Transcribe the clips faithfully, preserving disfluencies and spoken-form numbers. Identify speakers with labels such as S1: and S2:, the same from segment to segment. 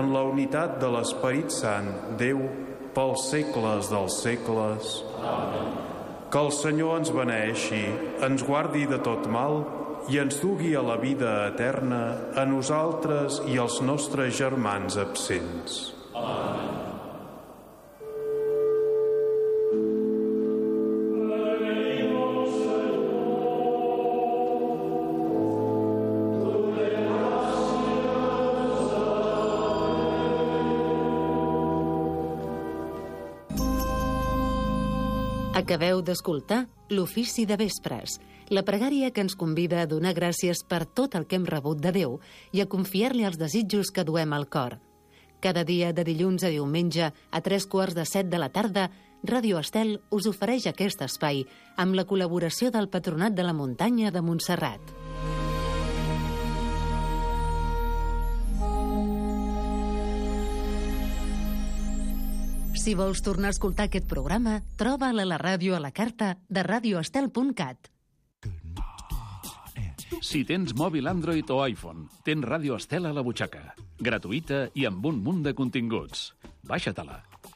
S1: en la unitat de l'Esperit Sant, Déu, pels segles dels segles. Amén. Que el Senyor ens beneeixi, ens guardi de tot mal i ens dugui a la vida eterna a nosaltres i als nostres germans absents. Amén.
S2: Acabeu d'escoltar l'Ofici de Vespres, la pregària que ens convida a donar gràcies per tot el que hem rebut de Déu i a confiar-li els desitjos que duem al cor. Cada dia de dilluns a diumenge a tres quarts de set de la tarda, Ràdio Estel us ofereix aquest espai amb la col·laboració del Patronat de la Muntanya de Montserrat. Si vols tornar a escoltar aquest programa, troba'l a la ràdio a la carta de radio estel punt cat.
S3: Si tens mòbil Android o iPhone, tens Ràdio Estel a la butxaca. Gratuïta i amb un munt de continguts. Baixa-te-la.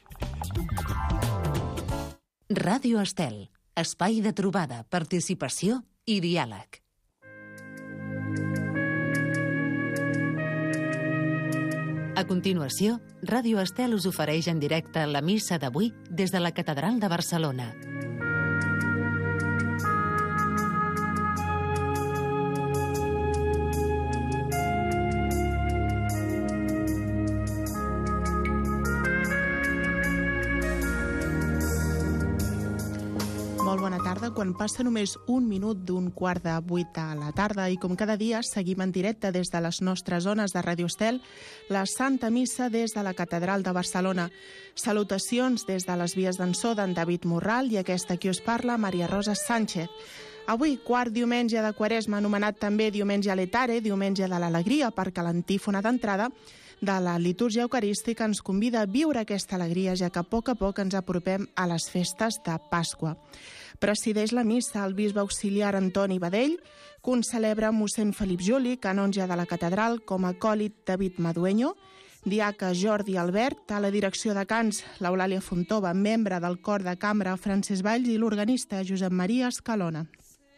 S2: Ràdio Estel, espai de trobada, participació i diàleg. A continuació, Ràdio Estel us ofereix en directe la missa d'avui des de la Catedral de Barcelona.
S4: Molt bona tarda. Quan passa només un minut d'un quart de vuit a la tarda i com cada dia seguim en directe des de les nostres zones de Ràdio Estel la Santa Missa des de la Catedral de Barcelona. Salutacions des de les vies d'ençó d'en David Morral i aquesta qui us parla, Maria Rosa Sánchez. Avui, quart diumenge de Quaresma, anomenat també diumenge letare, diumenge de l'alegria, perquè l'antífona d'entrada de la litúrgia eucarística ens convida a viure aquesta alegria, ja que a poc a poc ens apropem a les festes de Pasqua. Presideix la missa el bisbe auxiliar Antoni Badell, concelebra mossèn Felip Juli, canonge de la catedral, com a acòlit David Madueño, diaca Jordi Albert, a la direcció de cants l'Eulàlia Fontova, membre del cor de cambra Francesc Valls i l'organista Josep Maria Escalona.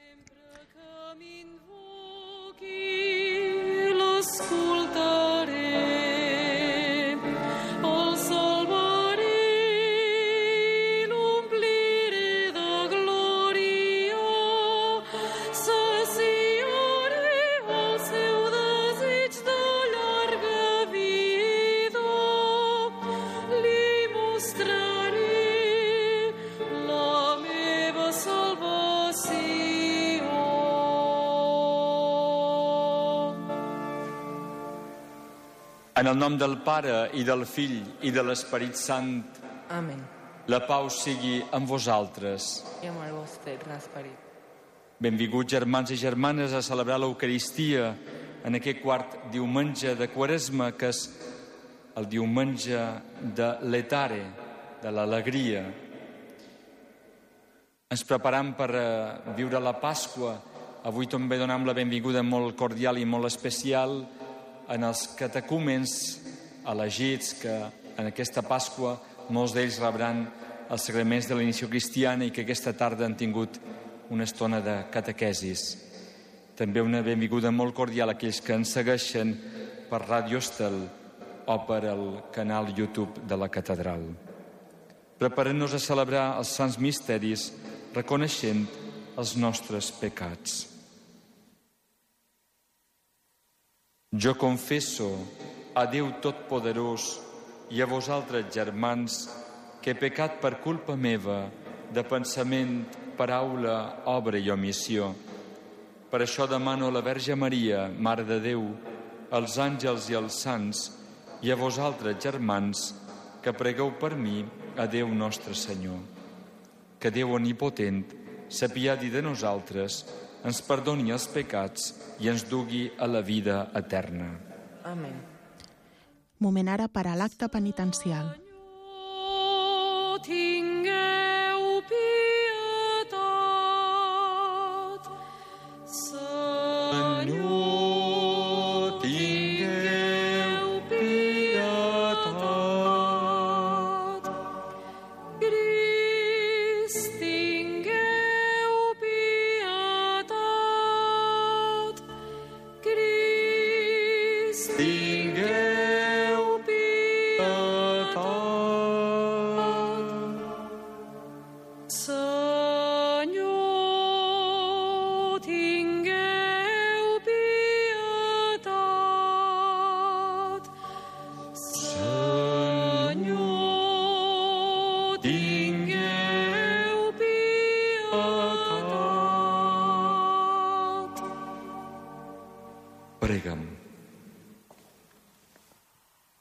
S5: En el nom del Pare, i del Fill, i de l'Esperit Sant.
S6: Amén.
S5: La pau sigui amb vosaltres.
S6: I amb el vostre esperit.
S5: Benvinguts, germans i germanes, a celebrar l'Eucaristia en aquest quart diumenge de Quaresma, que és el diumenge de l'etare, de l'alegria. Ens preparam per viure la Pasqua. Avui també donem la benvinguda molt cordial i molt especial en els catecúmens elegits que en aquesta Pasqua molts d'ells rebran els sagraments de la iniciació cristiana i que aquesta tarda han tingut una estona de catequesis. També una benvinguda molt cordial a aquells que ens segueixen per Ràdio Estel o per el canal YouTube de la Catedral. Preparant-nos a celebrar els sants misteris reconeixent els nostres pecats. Jo confesso a Déu Totpoderós i a vosaltres, germans, que he pecat per culpa meva, de pensament, paraula, obra i omissió. Per això demano a la Verge Maria, Mare de Déu, als àngels i als sants, i a vosaltres, germans, que pregueu per mi a Déu nostre Senyor. Que Déu omnipotent s'apiadi de nosaltres, ens perdoni els pecats i ens dugui a la vida eterna.
S6: Amén.
S4: Moment ara per a l'acte penitencial.
S7: Tingueu pietat, Senyor, tingueu pietat.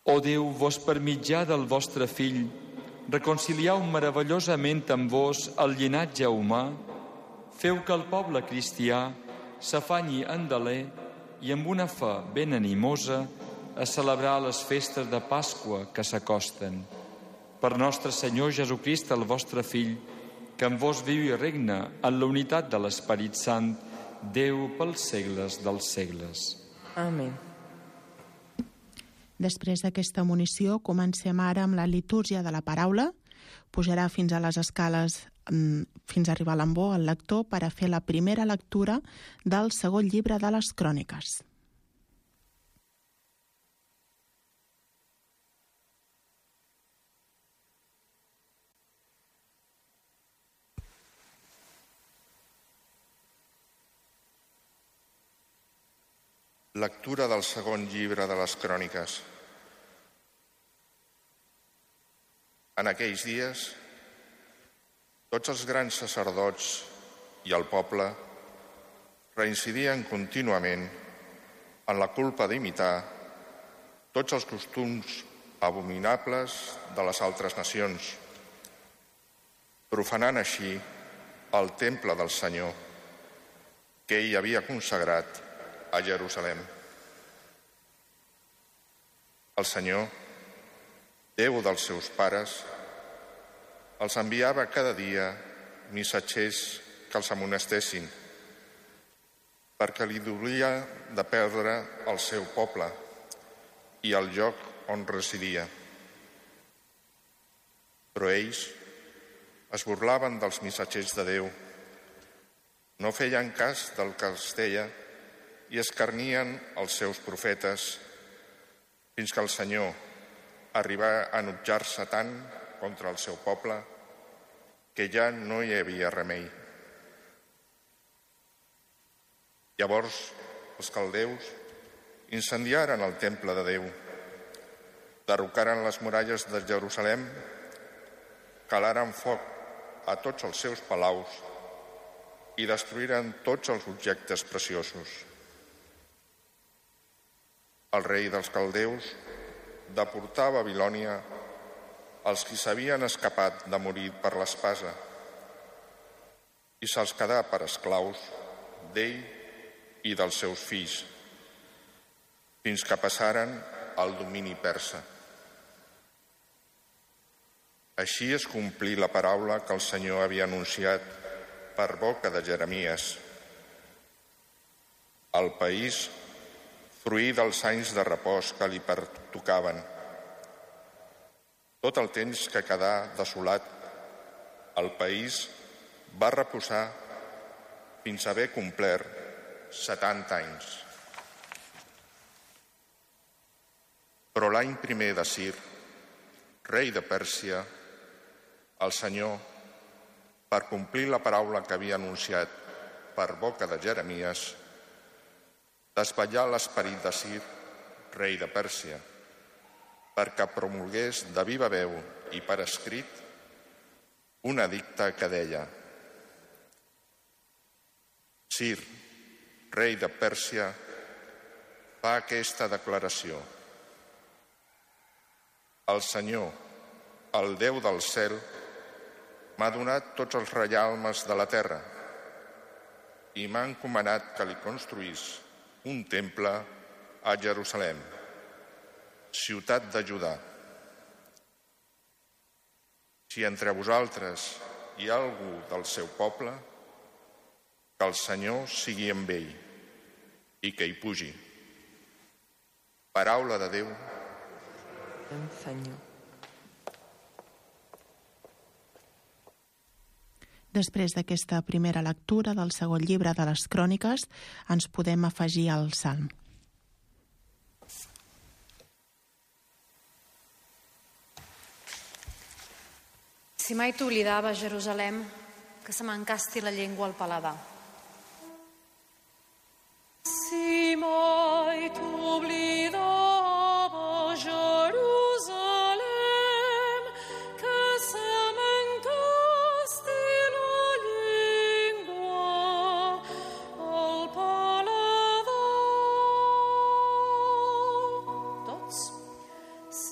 S5: O Déu, vos per mitjà del vostre Fill, reconciliau meravellosament amb vos el llinatge humà, feu que el poble cristià s'afanyi en deler i amb una fe ben animosa a celebrar les festes de Pasqua que s'acosten. Per nostre Senyor Jesucrist, el vostre Fill, que en vos viu i regna en la unitat de l'Esperit Sant, Déu pels segles dels segles.
S6: Amén.
S4: Després d'aquesta munició, comencem ara amb la litúrgia de la paraula. Pujarà fins a les escales, fins a arribar a l'ambó, el lector, per a fer la primera lectura del segon llibre de les Cròniques.
S8: Lectura del segon llibre de les Cròniques. En aquells dies, tots els grans sacerdots i el poble reincidien contínuament en la culpa d'imitar tots els costums abominables de les altres nacions, profanant així el temple del Senyor que ell havia consagrat a Jerusalem. El Senyor, Déu dels seus pares, els enviava cada dia missatgers que els amonestessin, perquè li dolia de perdre el seu poble i el lloc on residia. Però ells es burlaven dels missatgers de Déu, no feien cas del que els deia i escarnien els seus profetes, fins que el Senyor arribà a enutjar-se tant contra el seu poble que ja no hi havia remei. Llavors els caldeus incendiaren el temple de Déu, derrocaren les muralles de Jerusalem, calaren foc a tots els seus palaus i destruïren tots els objectes preciosos. El rei dels caldeus deportà a Babilònia els qui s'havien escapat de morir per l'espasa i se'ls quedà per esclaus d'ell i dels seus fills, fins que passaren al domini persa. Així es complí la paraula que el Senyor havia anunciat per boca de Jeremies. El país fruir dels anys de repòs que li pertocaven. Tot el temps que quedà desolat, el país va reposar fins a haver complert setanta anys. Però l'any primer de Cir, rei de Pèrsia, el Senyor, per complir la paraula que havia anunciat per boca de Jeremies, desvetllà l'esperit de Cir, rei de Pèrsia, perquè promulgués de viva veu i per escrit un edicte que deia: Cir, rei de Pèrsia, fa aquesta declaració: el Senyor, el Déu del cel, m'ha donat tots els reialmes de la terra i m'ha encomanat que li construís un temple a Jerusalem, ciutat de Judà. Si entre vosaltres hi ha algú del seu poble, que el Senyor sigui amb ell i que hi pugi. Paraula de Déu.
S6: Senyor.
S4: Després d'aquesta primera lectura del segon llibre de les Cròniques, ens podem afegir al Salm.
S9: Si mai t'oblidava, Jerusalem, que se m'encasti la llengua al paladar.
S7: Si mai t'oblidava, Jerusalem, que se m'encasti la llengua al paladar.
S9: Tots?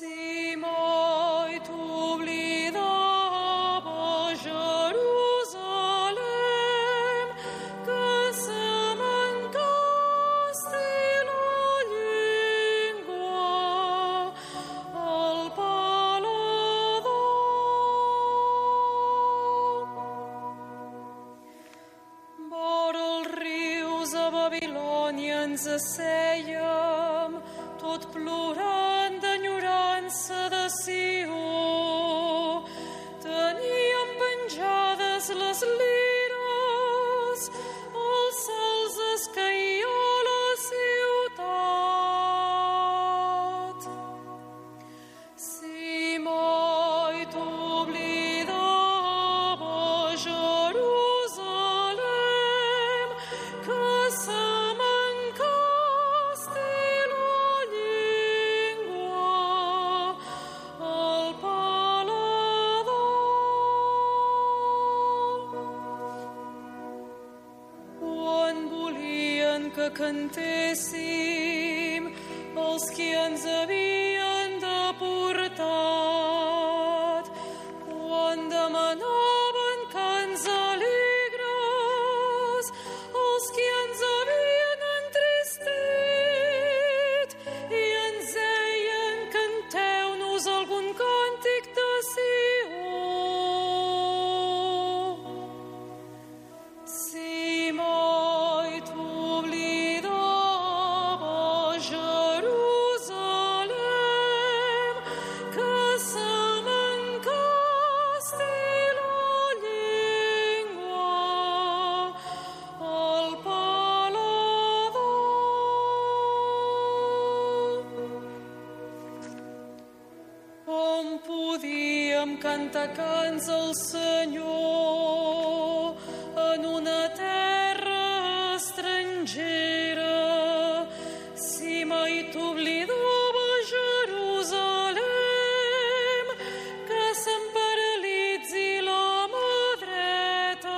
S7: ens assèiem, tot plorant d'enyorança de Sió. Teníem penjades les lires, els cels es caia la ciutat. Si mai t'oblidava Jerusalem, que se m'encasti la llengua al paladar. Quan volien que cantéssim els que ens havien deportat, quan demanaven cants alegres els que ens havien entristit i ens deien canteu-nos algun càntic de Sió. Si mai t'oblidava Jerusalem, que se m'encasti la llengua al paladar. On podíem cantar cants al Senyor en una terra estrangera, si mai t'oblidava Jerusalem, que se'm paralitzi la mà dreta.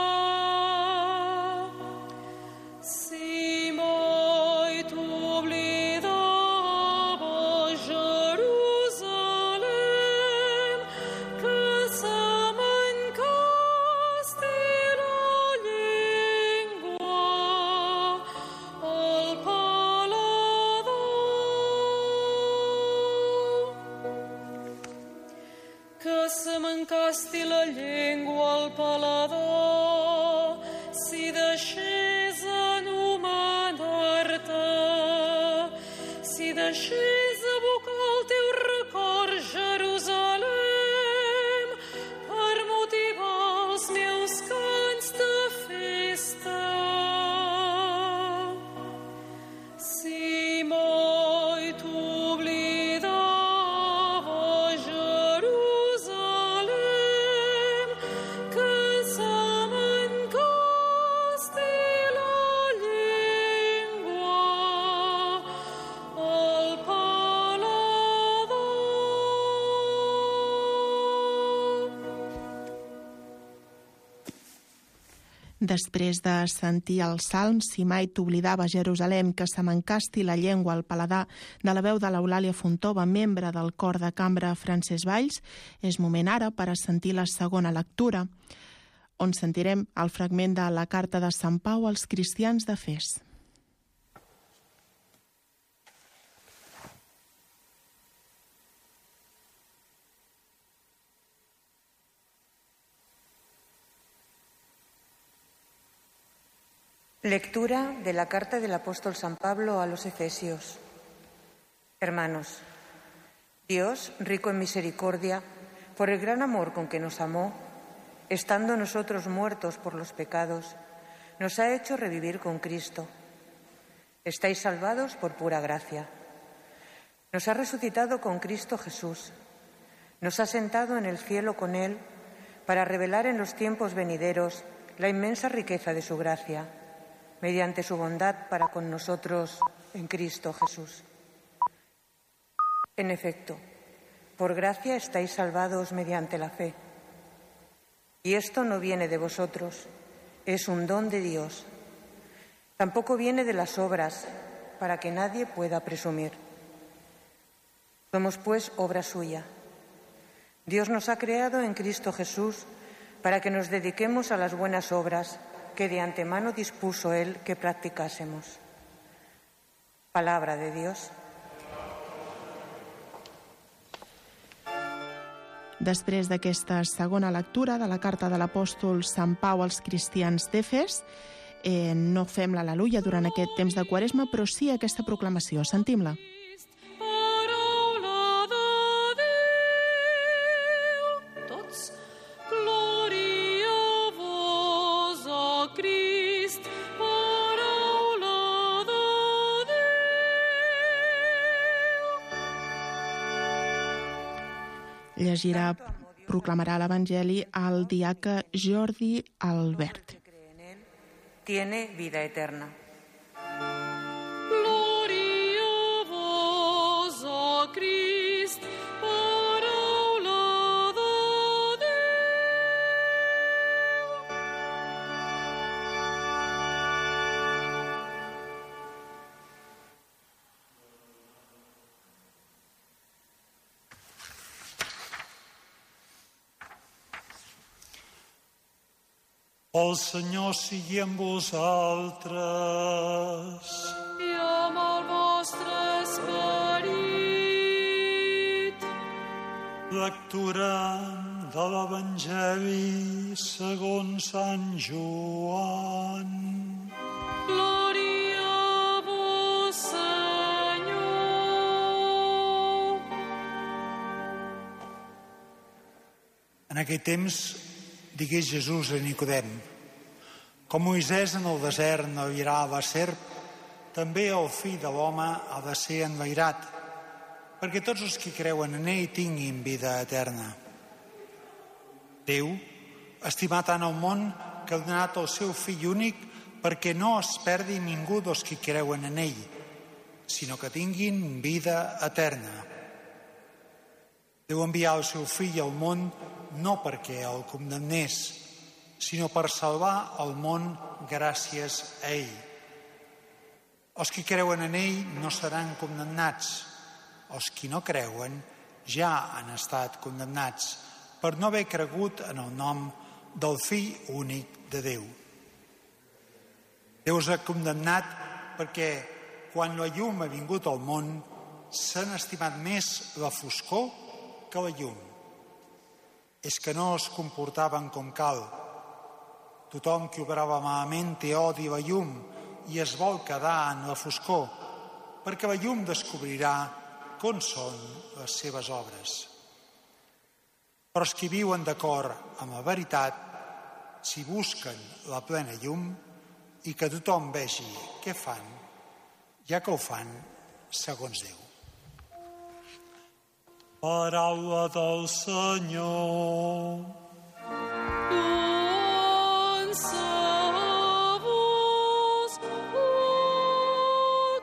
S7: Si mai t'oblidava Jerusalem, que se m'encasti la llengua al paladar. Que se m'encasti la llengua al paladar, si deixés anomenar-te, si deixés evocar el teu record, Jerusalem, per motivar els meus cants de festa. Si mai t'oblidava Jerusalem, que se m'encasti la llengua al paladar.
S4: Després de sentir el salm Si mai t'oblidava Jerusalem, que se m'encasti la llengua al paladar, de la veu de l'Eulàlia Fontova, membre del cor de cambra Francesc Valls, és moment ara per a sentir la segona lectura, on sentirem el fragment de la carta de Sant Pau als cristians d'Efes.
S10: Lectura de la carta del apóstol San Pablo a los Efesios. Hermanos, Dios, rico en misericordia, por el gran amor con que nos amó, estando nosotros muertos por los pecados, nos ha hecho revivir con Cristo. Estáis salvados por pura gracia. Nos ha resucitado con Cristo Jesús. Nos ha sentado en el cielo con Él para revelar en los tiempos venideros la inmensa riqueza de su gracia, mediante su bondad para con nosotros en Cristo Jesús. En efecto, por gracia estáis salvados mediante la fe. Y esto no viene de vosotros, es un don de Dios. Tampoco viene de las obras, para que nadie pueda presumir. Somos pues obra suya. Dios nos ha creado en Cristo Jesús para que nos dediquemos a las buenas obras que de antemano dispuso Él que practicásemos. Palabra de Dios.
S4: Després d'aquesta segona lectura de la carta de l'apòstol Sant Pau als cristians d'Efes, Eh, no fem l'al·leluia durant aquest temps de Quaresma, però sí aquesta proclamació. Sentim-la. Llegirà, proclamarà l'Evangeli al diaca Jordi Albert.
S10: Tiene vida eterna.
S7: Gloria a vos, oh Crist, paraula de
S11: El Senyor sigui amb vosaltres.
S7: I amb el vostre esperit.
S11: Lectura de l'Evangeli segons Sant Joan.
S7: Glòria a vos, Senyor.
S11: En aquell temps digués Jesús a Nicodem: com Moisès en el desert envairà la serp, també el fill de l'home ha de ser envairat, perquè tots els que creuen en ell tinguin vida eterna. Déu estimà tant el món que ha donat el seu fill únic perquè no es perdi ningú dels que creuen en ell, sinó que tinguin vida eterna. Déu envià el seu fill al món no perquè el condemnés, sinó per salvar el món gràcies a ell. Els que creuen en ell no seran condemnats. Els que no creuen ja han estat condemnats per no haver cregut en el nom del fill únic de Déu. Déu els ha condemnat perquè quan la llum ha vingut al món s'han estimat més la foscor que la llum. És que no es comportaven com cal. Tothom que obrava malament té odi a la llum i es vol quedar en la foscor, perquè la llum descobrirà com són les seves obres. Però els que viuen d'acord amb la veritat, si busquen la plena llum i que tothom vegi què fan, ja que ho fan segons Déu. Paraula del Senyor.
S7: Doncs a vos, oh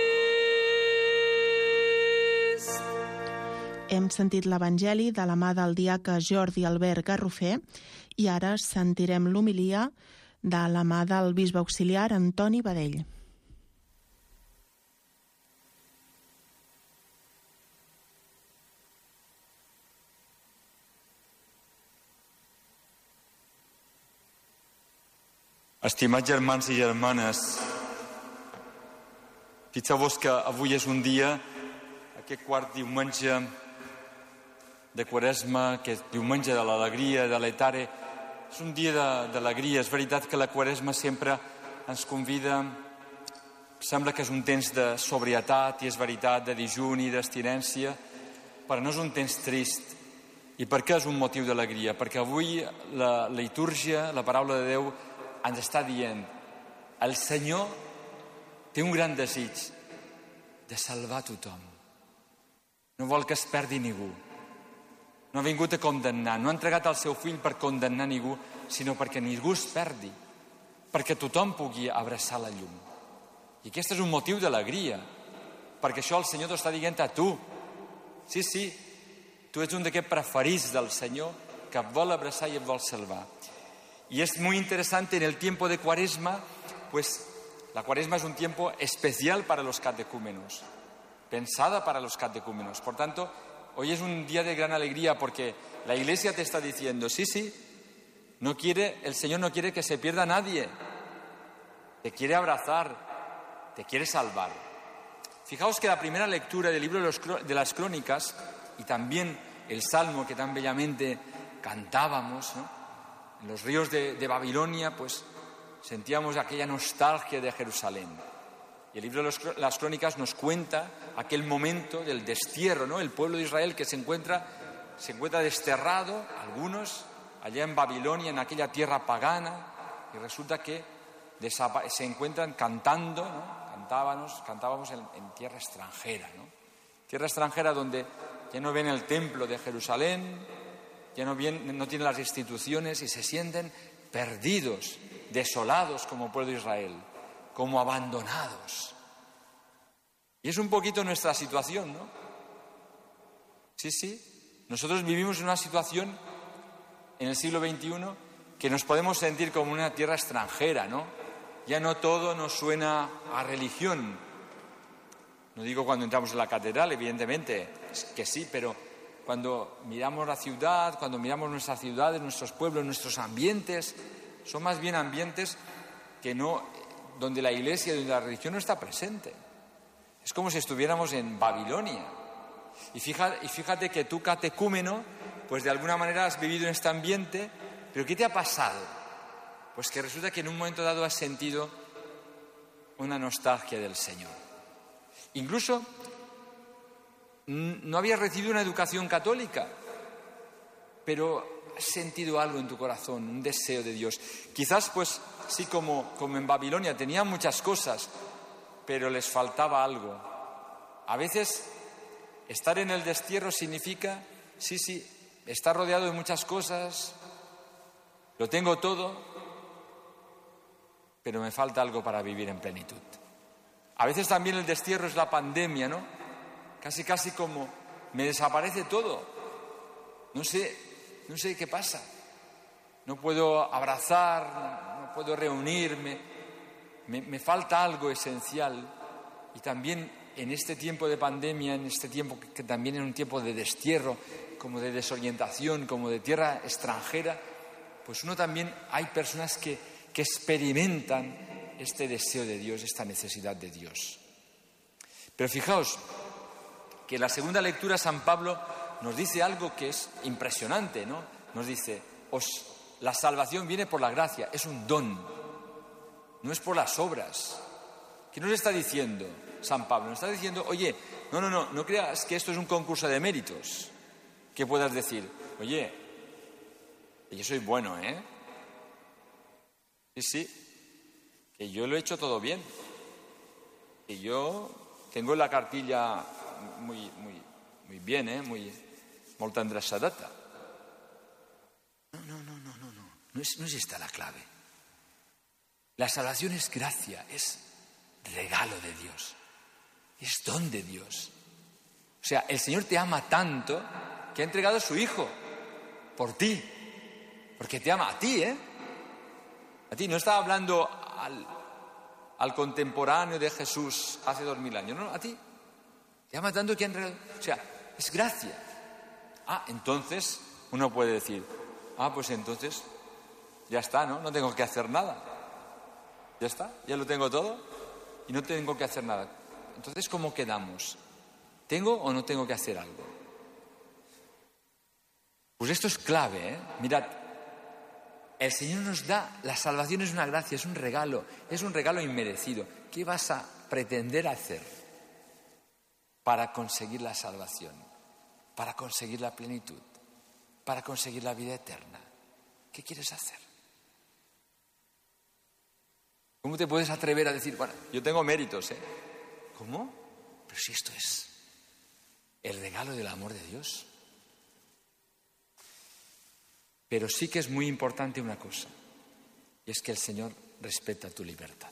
S7: Crist.
S4: Hem sentit l'Evangeli de la mà del diaca Jordi Albert Garrofer i ara sentirem l'homilia de la mà del bisbe auxiliar Antoni Badell.
S5: Estimats germans i germanes, fixeu-vos que avui és un dia, aquest quart diumenge de Quaresma, que és diumenge de l'alegria, de l'etare, és un dia d'alegria. És veritat que la Quaresma sempre ens convida, sembla que és un temps de sobrietat, i és veritat, de dijuni, d'abstinència, però no és un temps trist. I per què és un motiu d'alegria? Perquè avui la litúrgia, la paraula de Déu, ens està dient: el Senyor té un gran desig de salvar tothom. No vol que es perdi ningú. No ha vingut a condemnar, no ha entregat el seu fill per condemnar ningú, sinó perquè ningú es perdi, perquè tothom pugui abraçar la llum. I aquest és un motiu d'alegria, perquè això el Senyor t'ho està dient a tu. Sí, sí, tu ets un d'aquests preferits del Senyor que et vol abraçar i et vol salvar. Y es muy interesante en el tiempo de Cuaresma, pues la Cuaresma es un tiempo especial para los catecúmenos, pensada para los catecúmenos. Por tanto, hoy es un día de gran alegría porque la Iglesia te está diciendo: sí, sí, no quiere, el Señor no quiere que se pierda nadie, te quiere abrazar, te quiere salvar. Fijaos que la primera lectura del libro de las Crónicas y también el Salmo que tan bellamente cantábamos, ¿no?, en los ríos de, de Babilonia, pues sentíamos aquella nostalgia de Jerusalén. Y el libro de las Crónicas nos cuenta aquel momento del destierro, ¿no? El pueblo de Israel que se encuentra, se encuentra desterrado, algunos, allá en Babilonia, en aquella tierra pagana, y resulta que se encuentran cantando, ¿no? Cantábamos, cantábamos en, en tierra extranjera, ¿no? Tierra extranjera donde ya no ven el templo de Jerusalén, ya no, ven, no tienen las instituciones y se sienten perdidos, desolados como pueblo de Israel, como abandonados. Y es un poquito nuestra situación, ¿no? Sí, sí. Nosotros vivimos en una situación en el siglo veintiuno que nos podemos sentir como una tierra extranjera, ¿no? Ya no todo nos suena a religión. No digo cuando entramos en la catedral, evidentemente, que sí, pero cuando miramos la ciudad, cuando miramos nuestras ciudades, nuestros pueblos, nuestros ambientes, son más bien ambientes que no, donde la iglesia, donde la religión no está presente. Es como si estuviéramos en Babilonia. Y fíjate, y fíjate que tú, catecúmeno, pues de alguna manera has vivido en este ambiente, pero ¿qué te ha pasado? Pues que resulta que en un momento dado has sentido una nostalgia del Señor. Incluso no habías recibido una educación católica, pero has sentido algo en tu corazón, un deseo de Dios. Quizás, pues, sí, como, como en Babilonia, tenían muchas cosas, pero les faltaba algo. A veces, estar en el destierro significa, sí, sí, estar rodeado de muchas cosas, lo tengo todo, pero me falta algo para vivir en plenitud. A veces también el destierro es la pandemia, ¿no? Casi, casi como me desaparece todo. No sé, no sé qué pasa. No puedo abrazar, no puedo reunirme. Me, me falta algo esencial. Y también en este tiempo de pandemia, en este tiempo que, que también es un tiempo de destierro, como de desorientación, como de tierra extranjera, pues uno también, hay personas que, que experimentan este deseo de Dios, esta necesidad de Dios. Pero fijaos que en la segunda lectura San Pablo nos dice algo que es impresionante, ¿no? Nos dice, os, la salvación viene por la gracia, es un don, no es por las obras. ¿Qué nos está diciendo San Pablo? Nos está diciendo, oye, no, no, no, no creas que esto es un concurso de méritos, que puedas decir, oye, yo soy bueno, ¿eh? Sí, sí. Que yo lo he hecho todo bien, que yo tengo la cartilla muy, muy, muy bien, ¿eh? Muy, molta endreçadeta. No, no, no, no, no, no, no es, no es esta la clave. La salvación es gracia, es regalo de Dios, es don de Dios. O sea, el Señor te ama tanto que ha entregado a su Hijo por ti, porque te ama a ti, ¿eh? A ti, no estaba hablando al, al contemporáneo de Jesús hace dos mil años, no, a ti. Te ama tanto que han entregado. O sea, es gracia. Ah, entonces uno puede decir, ah, pues entonces ya está, ¿no? No tengo que hacer nada. Ya está, ya lo tengo todo y no tengo que hacer nada. Entonces, ¿cómo quedamos? ¿Tengo o no tengo que hacer algo? Pues esto es clave, ¿eh? Mirad. El Señor nos da, la salvación es una gracia, es un regalo, es un regalo inmerecido. ¿Qué vas a pretender hacer para conseguir la salvación, para conseguir la plenitud, para conseguir la vida eterna? ¿Qué quieres hacer? ¿Cómo te puedes atrever a decir, bueno, yo tengo méritos, ¿eh? ¿Cómo? Pero si esto es el regalo del amor de Dios. Pero sí que es muy importante una cosa, y es que el Señor respeta tu libertad.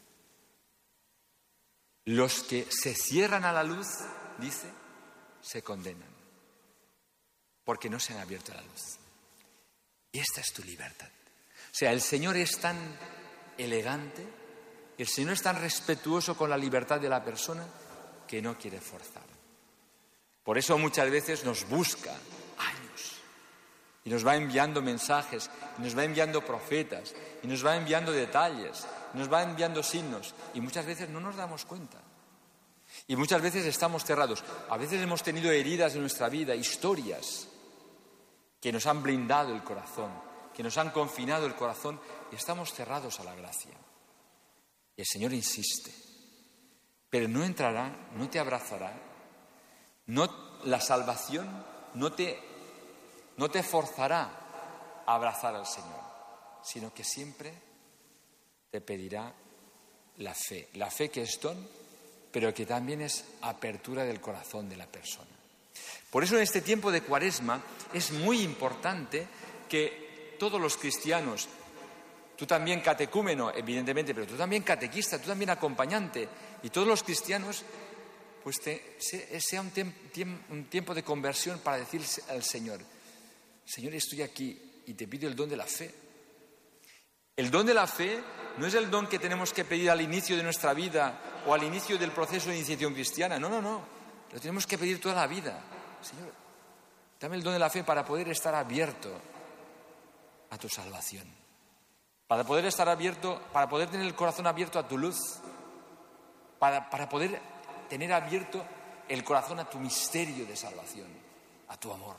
S5: Los que se cierran a la luz, dice, se condenan, porque no se han abierto a la luz. Y esta es tu libertad. O sea, el Señor es tan elegante, el Señor es tan respetuoso con la libertad de la persona, que no quiere forzar. Por eso muchas veces nos busca años. Y nos va enviando mensajes, y nos va enviando profetas, y nos va enviando detalles, y nos va enviando signos. Y muchas veces no nos damos cuenta. Y muchas veces estamos cerrados. A veces hemos tenido heridas en nuestra vida, historias que nos han blindado el corazón, que nos han confinado el corazón y estamos cerrados a la gracia. Y el Señor insiste, pero no entrará, no te abrazará, no, la salvación no te, no te forzará a abrazar al Señor, sino que siempre te pedirá la fe, la fe que es don, pero que también es apertura del corazón de la persona. Por eso en este tiempo de Cuaresma es muy importante que todos los cristianos, tú también catecúmeno, evidentemente, pero tú también catequista, tú también acompañante, y todos los cristianos, pues te, sea un, tiemp, un tiempo de conversión para decir al Señor, Señor, estoy aquí y te pido el don de la fe. El don de la fe no es el don que tenemos que pedir al inicio de nuestra vida o al inicio del proceso de iniciación cristiana, no, no, no, lo tenemos que pedir toda la vida. Señor, dame el don de la fe para poder estar abierto a tu salvación. Para poder estar abierto, para poder tener el corazón abierto a tu luz, para, para poder tener abierto el corazón a tu misterio de salvación, a tu amor.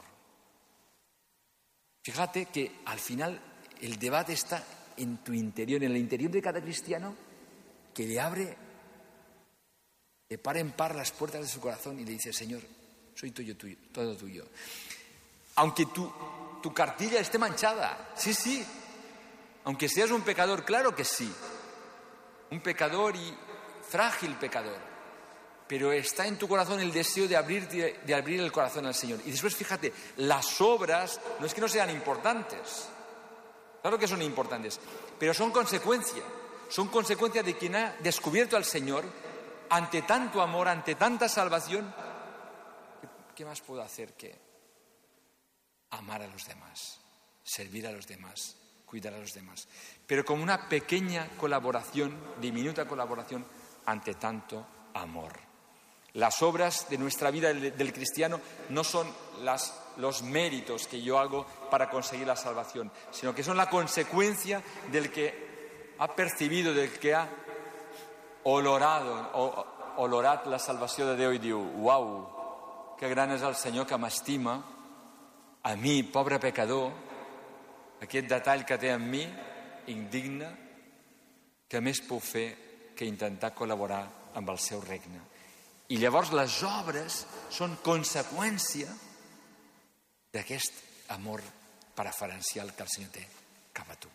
S5: Fíjate que al final el debate está en tu interior, en el interior de cada cristiano, que le abre de par en par las puertas de su corazón y le dice, Señor, soy tuyo, tuyo, todo tuyo. Aunque tu, tu cartilla esté manchada, sí, sí. Aunque seas un pecador, claro que sí. Un pecador y frágil pecador. Pero está en tu corazón el deseo de abrir, de, de abrir el corazón al Señor. Y después, fíjate, las obras no es que no sean importantes. Claro que son importantes, pero son consecuencia. Son consecuencia de quien ha descubierto al Señor ante tanto amor, ante tanta salvación. ¿Qué más puedo hacer que amar a los demás, servir a los demás, cuidar a los demás? Pero como una pequeña colaboración, diminuta colaboración, ante tanto amor. Las obras de nuestra vida del cristiano no son las, los méritos que yo hago para conseguir la salvación, sino que son la consecuencia del que ha percibido, del que ha olorado, o, olorat la salvació de Déu i diu, uau, que gran és el Senyor que m'estima, a mi, pobre pecador, aquest detall que té en mi, indigne, que més puc fer que intentar col·laborar amb el seu regne. I llavors les obres són conseqüència d'aquest amor preferencial que el Senyor té cap a tu.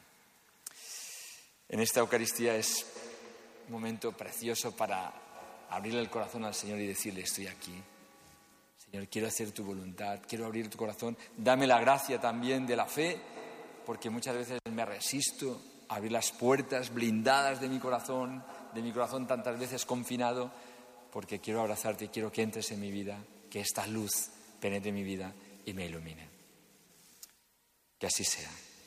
S5: En esta Eucaristía es un momento precioso para abrirle el corazón al Señor y decirle, estoy aquí. Señor, quiero hacer tu voluntad, quiero abrir tu corazón. Dame la gracia también de la fe, porque muchas veces me resisto a abrir las puertas blindadas de mi corazón, de mi corazón tantas veces confinado, porque quiero abrazarte y quiero que entres en mi vida, que esta luz penetre mi vida y me ilumine. Que así sea.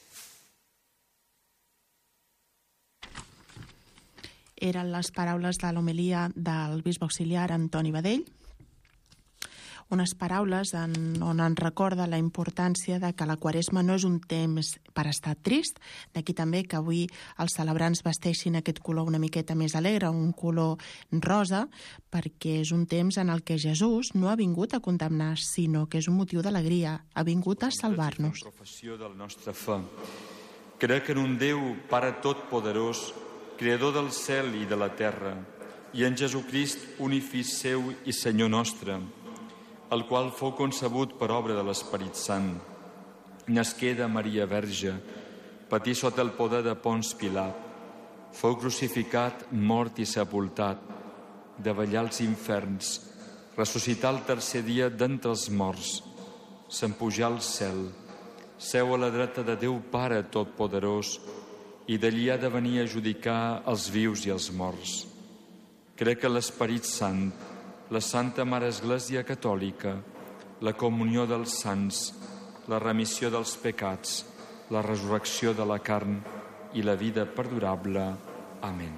S4: Eren les paraules de l'homilia del bisbe auxiliar Antoni Badell, unes paraules en, on ens recorda la importància de que la Quaresma no és un temps per estar trist, d'aquí també que avui els celebrants vesteixin aquest color una miqueta més alegre, un color rosa, perquè és un temps en el que Jesús no ha vingut a condemnar, sinó que és un motiu d'alegria, ha vingut a salvar-nos.
S5: Professió del nostre fe. Crec en un Déu, Pare Totpoderós, Creador del cel i de la terra, i en Jesucrist, únic Fill seu i Senyor nostre, el qual fou concebut per obra de l'Esperit Sant. Nasqué de Maria Verge, patí sota el poder de Pons Pilat, fou crucificat, mort i sepultat, davallà als inferns, ressuscità el tercer dia d'entre els morts, s'empujà al cel, seu a la dreta de Déu Pare Totpoderós, i d'allí ha de venir a judicar els vius i els morts. Crec que l'Esperit Sant, la Santa Mare Església Catòlica, la comunió dels sants, la remissió dels pecats, la resurrecció de la carn i la vida perdurable. Amén.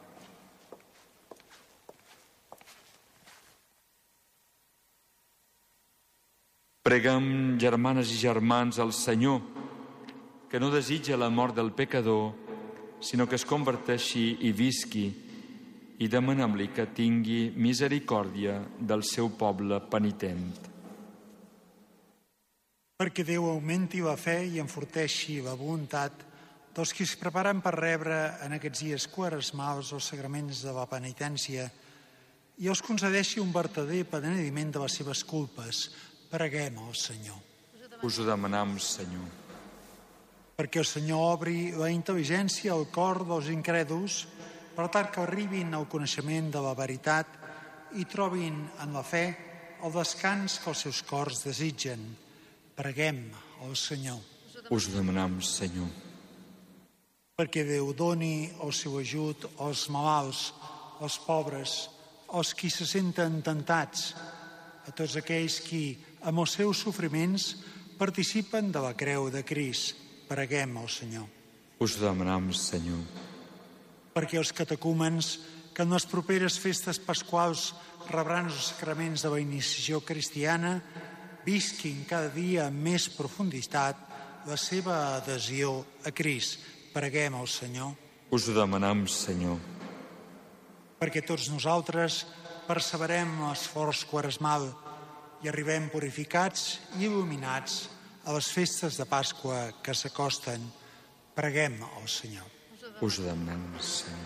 S5: Preguem, germanes i germans, al Senyor, que no desitja la mort del pecador, sinó que es converteixi i visqui, i demanem-li que tingui misericòrdia del seu poble penitent.
S11: perquè Déu augmenti la fe i enforteixi la voluntat dels qui es preparen per rebre en aquests dies quaresmals els sagraments de la penitència i els concedeixi un vertader penediment de les seves culpes. Preguem al Senyor.
S5: Us ho demanam, Senyor.
S11: Perquè el Senyor obri la intel·ligència al cor dels incrèduls per tal que arribin al coneixement de la veritat i trobin en la fe el descans que els seus cors desitgen. Preguem al Senyor.
S5: Us ho demanam, Senyor.
S11: Perquè Déu doni el seu ajut als malalts, als pobres, als qui se senten tentats, a tots aquells qui, amb els seus sofriments, participen de la creu de Crist. Preguem al Senyor.
S5: Us ho demanam, Senyor.
S11: Perquè els catecúmens que en les properes festes pasquals rebran els sacraments de la iniciació cristiana visquin cada dia amb més profunditat la seva adhesió a Crist. Preguem al Senyor.
S5: Us ho demanam, Senyor.
S11: Perquè tots nosaltres perseverem en l'esforç quaresmal i arribem purificats i il·luminats a les festes de Pasqua que s'acosten. Preguem al Senyor.
S5: Us ho demanem, Senyor.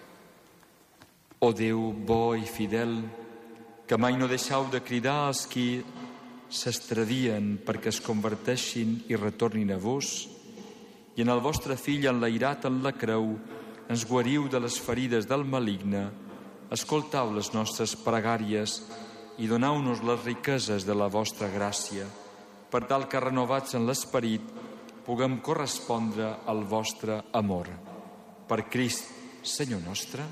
S5: O Déu bo i fidel, que mai no deixau de cridar als qui s'estradien perquè es converteixin i retornin a vos, i en el vostre fill enlairat en la creu ens guariu de les ferides del maligne, escoltau les nostres pregàries i donau-nos les riqueses de la vostra gràcia, per tal que, renovats en l'esperit, puguem correspondre al vostre amor. Per Crist, Senyor nostre.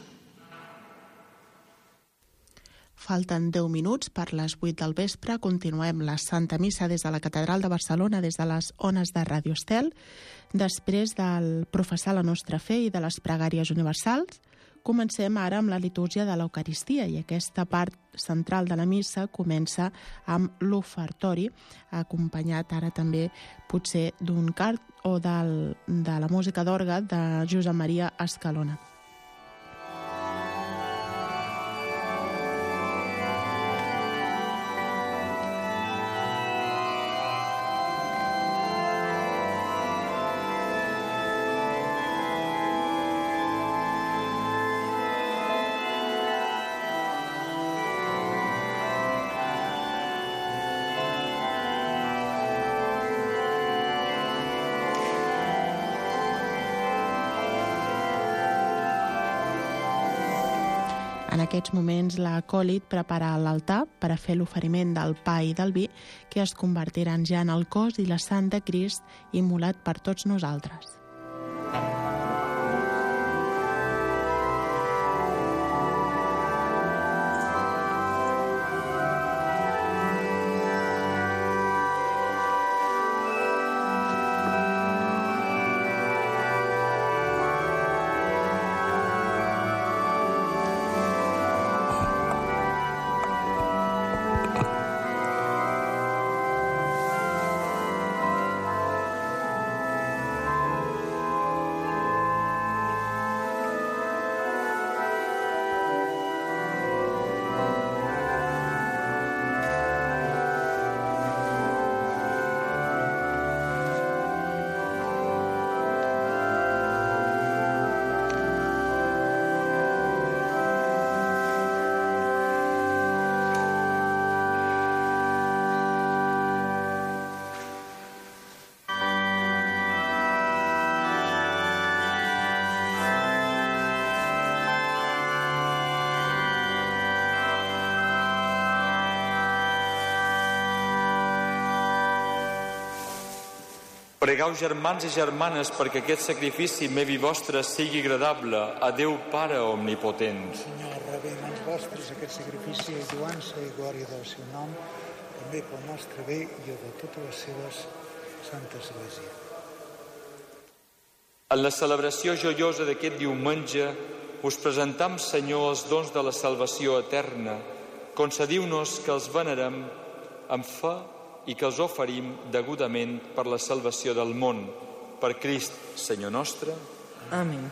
S4: Falten deu minuts per les vuit del vespre. Continuem la Santa Missa des de la Catedral de Barcelona, des de les ones de Radio Estel. Després del professar la nostra fe i de les pregàries universals, comencem ara amb la litúrgia de l'Eucaristia i aquesta part central de la missa comença amb l'ofertori, acompanyat ara també potser d'un cant o del, de la música d'orgue de Josep Maria Escalona. En aquests moments, l'acòlit prepara l'altar per a fer l'oferiment del pa i del vi que es convertiran ja en el cos i la sang de Crist immolat per tots nosaltres.
S5: Pregueu, germans i germanes, perquè aquest sacrifici meu i vostre sigui agradable a Déu Pare Omnipotent.
S11: Senyor, rebem els vostres aquest sacrifici i lluança i glòria del seu nom, també pel nostre bé i el de totes les seves santes esglésies.
S5: En la celebració joiosa d'aquest diumenge, us presentam, Senyor, els dons de la salvació eterna. Concediu-nos que els venerem amb fe i que els oferim degudament per la salvació del món. Per Crist, Senyor nostre.
S6: Amén.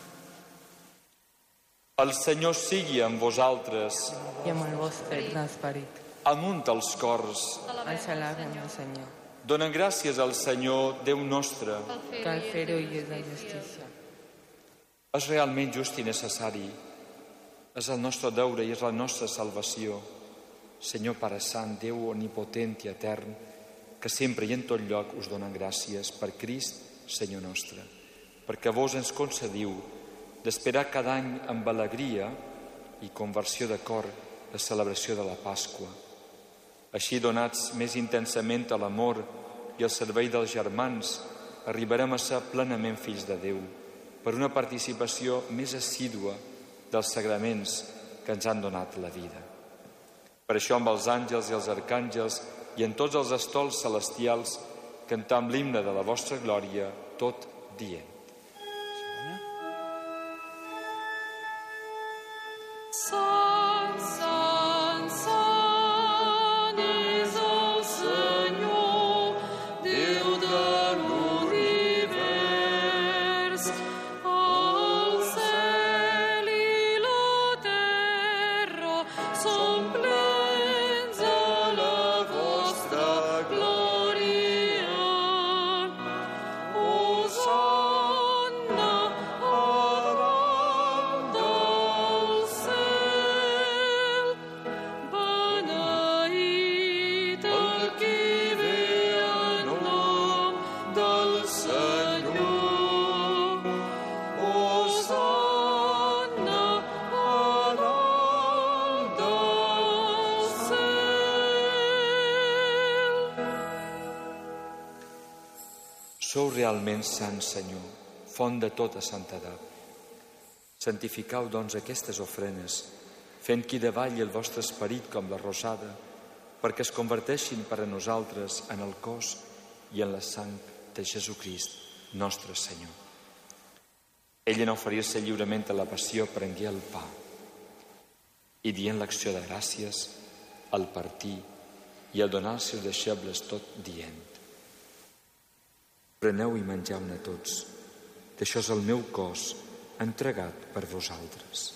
S5: El Senyor sigui amb vosaltres.
S6: I amb el vostre esperit.
S5: Amunt els cors.
S6: Ens alabem el Senyor.
S5: Donen gràcies al Senyor, Déu nostre.
S6: Cal fer-ho i és la justícia.
S5: És realment just i necessari. És el nostre deure i és la nostra salvació. Senyor Pare Sant, Déu omnipotent i etern, que sempre i en tot lloc us donen gràcies per Crist, Senyor nostre, perquè vos ens concediu d'esperar cada any amb alegria i conversió de cor la celebració de la Pasqua. Així, donats més intensament a l'amor i al servei dels germans, arribarem a ser plenament fills de Déu, per una participació més assídua dels sagraments que ens han donat la vida. Per això, amb els àngels i els arcàngels i en tots els estols celestials, cantam l'himne de la vostra glòria, tot dient.
S7: Sant, sant, sant és el Senyor, Déu de l'univers. El cel i la terra són plens de la vostra glòria. Hosanna a dalt del cel. Beneït el qui ve en nom del Senyor. Hosanna a dalt del cel.
S5: Sou realment sant, Senyor, font de tota santedat. Santificau, doncs, aquestes ofrenes, fent que hi davalli el vostre esperit com la rosada, perquè es converteixin per a nosaltres en el cos i en la sang de Jesucrist, nostre Senyor. Ell, en oferir-se lliurement a la passió, prengué el pa i, dient l'acció de gràcies, el partí i el donar als seus deixebles, tot dient: preneu i mengeu-ne tots, d'això és el meu cos entregat per vosaltres.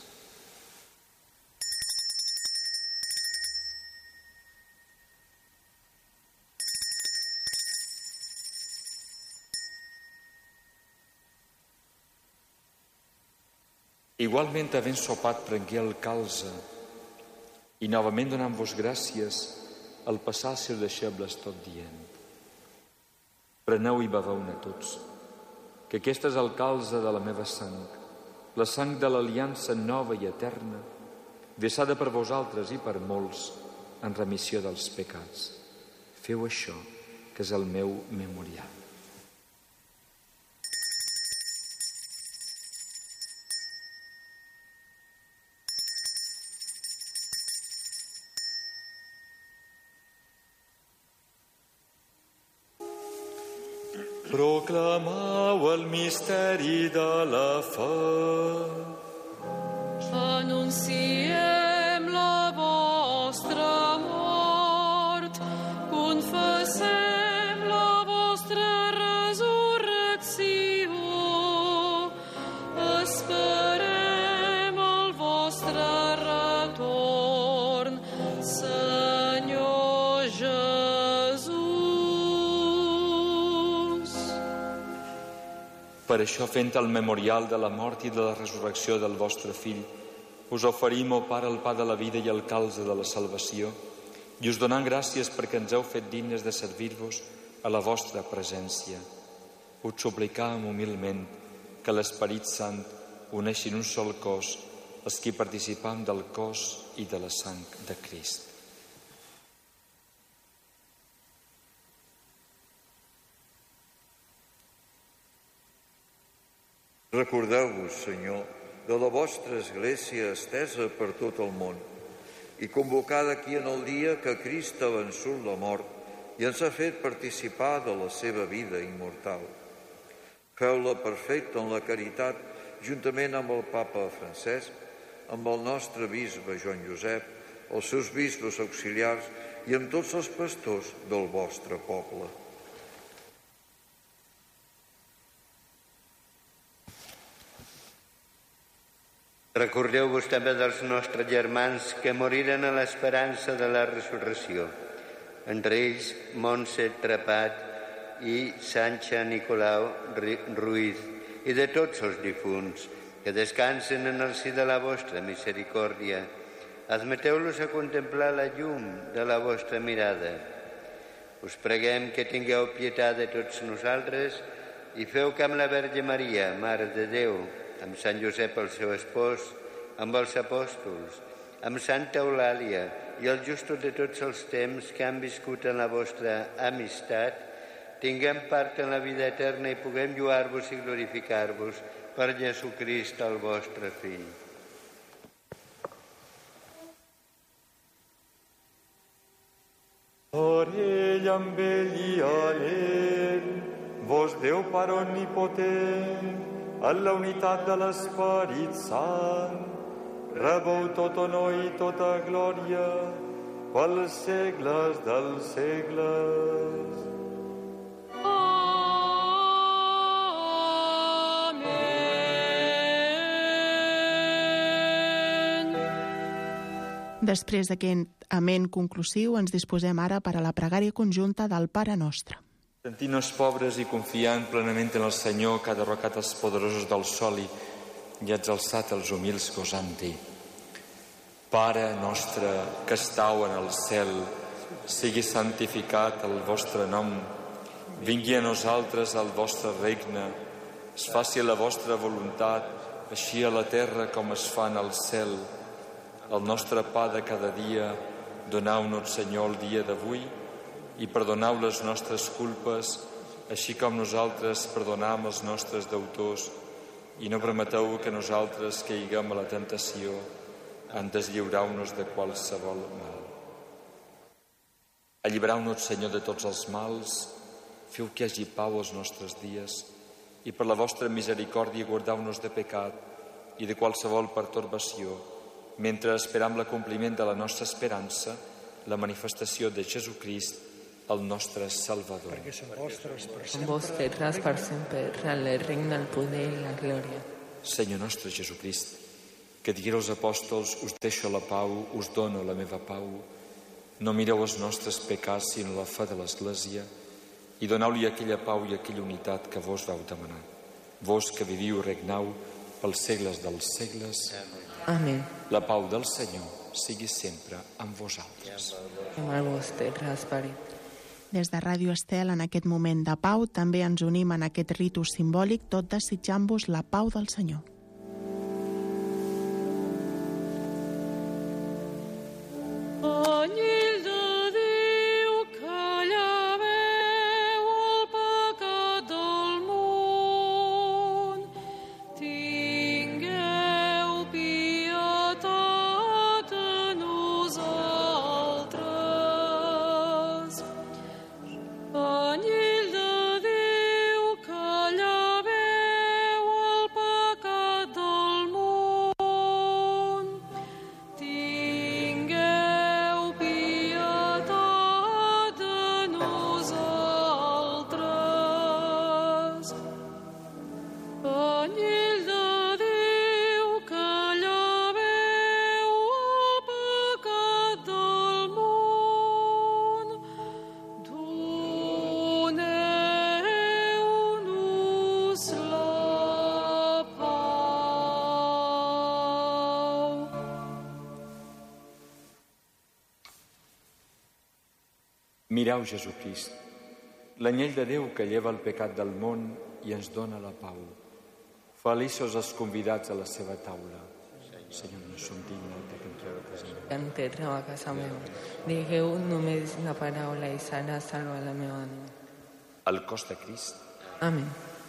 S5: Igualment, havent sopat, prengué el calze i, novament donant-vos gràcies, el passar als seus deixebles, tot dient: preneu i beveu-ne tots, que aquest és el calze de la meva sang, la sang de l'aliança nova i eterna, vessada per vosaltres i per molts en remissió dels pecats. Feu això, que és el meu memorial. Proclamau el misteri de la fe.
S7: Anunciem la vostra mort, confessem la vostra resurrecció, esperem el vostre retorn, Senyor Jesús.
S5: Per això, fent el memorial de la mort i de la resurrecció del vostre Fill, us oferim, ó Pare, el pa de la vida i el calze de la salvació, i us donant gràcies perquè ens heu fet dignes de servir-vos a la vostra presència. Us suplicàvem humilment que l'Esperit Sant uneixi en un sol cos els qui participam del cos i de la sang de Crist.
S12: Recordeu-vos, Senyor, de la vostra Església estesa per tot el món i convocada aquí en el dia que Crist ha vençut la mort i ens ha fet participar de la seva vida immortal. Feu-la perfecta en la caritat, juntament amb el Papa Francesc, amb el nostre bisbe Joan Josep, els seus bisbes auxiliars i amb tots els pastors del vostre poble.
S13: Recordeu-vos també dels nostres germans que moriren a l'esperança de la resurrecció. entre ells Montse Trepat i Sancha Nicolau Ruiz, i de tots els difunts, que descansen en el si de la vostra misericòrdia. Admeteu-los a contemplar la llum de la vostra mirada. Us preguem que tingueu pietat de tots nosaltres i feu que amb la Verge Maria, Mare de Déu, amb Sant Josep el seu espòs, amb els apòstols, amb Santa Eulàlia i els justos de tots els temps que han viscut en la vostra amistat, tinguem part en la vida eterna i puguem lluar-vos i glorificar-vos per Jesucrist, el vostre Fill.
S14: Per ell, amb ell i en ell, vos Déu Pare omnipotent, en la unitat de l'Esperit Sant, rebeu tot honor i tota glòria pels segles dels segles.
S4: Després d'aquest amén conclusiu, ens disposem ara per a la pregària conjunta del Pare Nostre.
S5: Sentint-nos pobres i confiant plenament en el Senyor, que ha derrocat els poderosos del sol i ha exalçat els humils gosant-hi. Pare nostre, que estàu en el cel, sigui santificat el vostre nom, vingui a nosaltres el vostre regne, es faci la vostra voluntat, així a la terra com es fa en el cel. El nostre pa de cada dia, donau-nos, Senyor, el dia d'avui, i perdonau les nostres culpes, així com nosaltres perdonam els nostres deutors, i no permeteu que nosaltres caiguem a la tentació, antes lliurau-nos de qualsevol mal. Alliberau-nos, Senyor, de tots els mals, feu que hi hagi pau als nostres dies, i per la vostra misericòrdia guardau-nos de pecat i de qualsevol pertorbació, mentre esperam l'acompliment de la nostra esperança, la manifestació de Jesucrist, el nostre Salvador.
S6: Con vos tendrás per sempre el regne, el poder i la glòria.
S5: Senyor nostre Jesucrist, que digueu als apòstols, us deixo la pau, us dono la meva pau, no mireu els nostres pecats sinó la fe de l'Església, i doneu-li aquella pau i aquella unitat que vos vau demanar. Vos que viviu i regnau pels segles dels segles.
S6: Amén.
S5: La pau del Senyor sigui sempre amb vosaltres.
S6: Amb el vostre esperit.
S4: Des de Ràdio Estel, en aquest moment de pau, també ens unim en aquest ritu simbòlic, tot desitjant-vos la pau del Senyor.
S5: Mireu Jesucrist, l'anyell de Déu que lleva el pecat del món i ens dona la pau. Feliços els convidats a la seva taula. Senyor, no som dignes de que entreu a casa meva.
S6: Entreu a casa meva. Digueu només la paraula i serà salva la meva ànima.
S5: Al cos de Crist.
S6: Amén.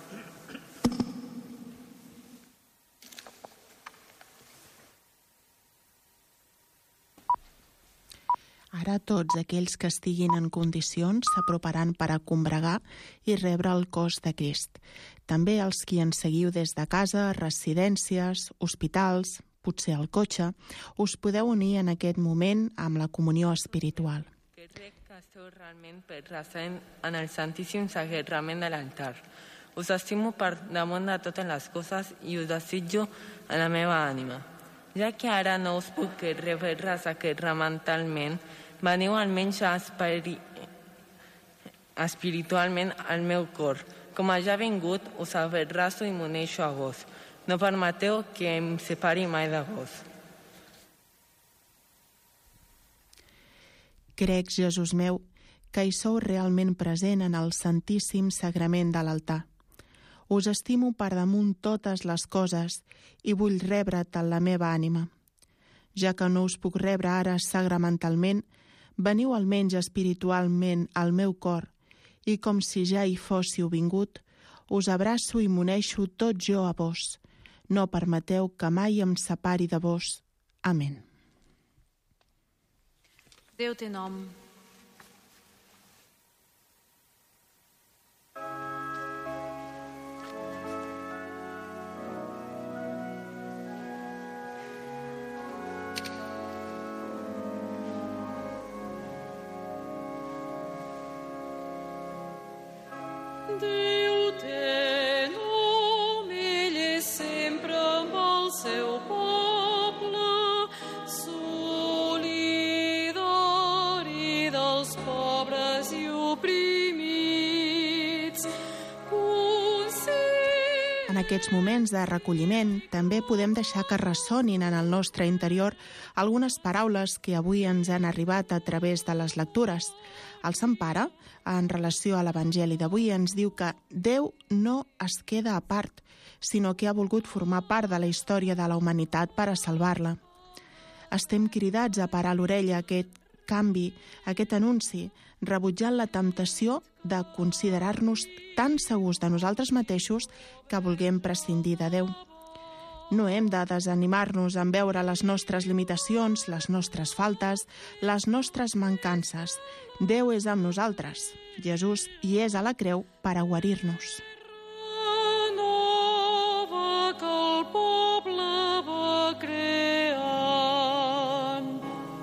S4: Ara tots aquells que estiguin en condicions s'aproparan per a combregar i rebre el cos de Crist. També els qui ens seguiu des de casa, residències, hospitals, potser al cotxe, us podeu unir en aquest moment amb la comunió espiritual.
S6: Que crec que esteu realment present en el Santíssim Sagrament de l'altar. Us estimo per damunt de totes les coses i us desitjo a la meva ànima. Ja que ara no us puc rebre sacramentalment, Veniu almenys a esperi... espiritualment al meu cor. Com ja ha vingut, us abraço i m'uneixo a vos. No permeteu que em separi mai de vos.
S4: Crec, Jesús meu, que hi sou realment present en el Santíssim Sagrament de l'altar. Us estimo per damunt totes les coses i vull rebre't en la meva ànima. Ja que no us puc rebre ara sacramentalment, veniu almenys espiritualment al meu cor i com si ja hi fóssiu vingut, us abraço i m'uneixo tot jo a vos. No permeteu que mai em separi de vos. Amén.
S9: Déu té nom.
S7: Déu té nom, ell és sempre amb el seu poble, solidari dels pobres i oprimits.
S4: En aquests moments de recolliment també podem deixar que ressonin en el nostre interior algunes paraules que avui ens han arribat a través de les lectures. El Sant Pare, en relació a l'Evangeli d'avui, ens diu que Déu no es queda a part, sinó que ha volgut formar part de la història de la humanitat per a salvar-la. Estem cridats a parar l'orella a aquest canvi, a aquest anunci, rebutjant la temptació de considerar-nos tan segurs de nosaltres mateixos que vulguem prescindir de Déu. No hem de desanimar-nos en veure les nostres limitacions, les nostres faltes, les nostres mancances. Déu és amb nosaltres. Jesús hi és a la creu per a guarir-nos.
S7: Renova que el poble va creant.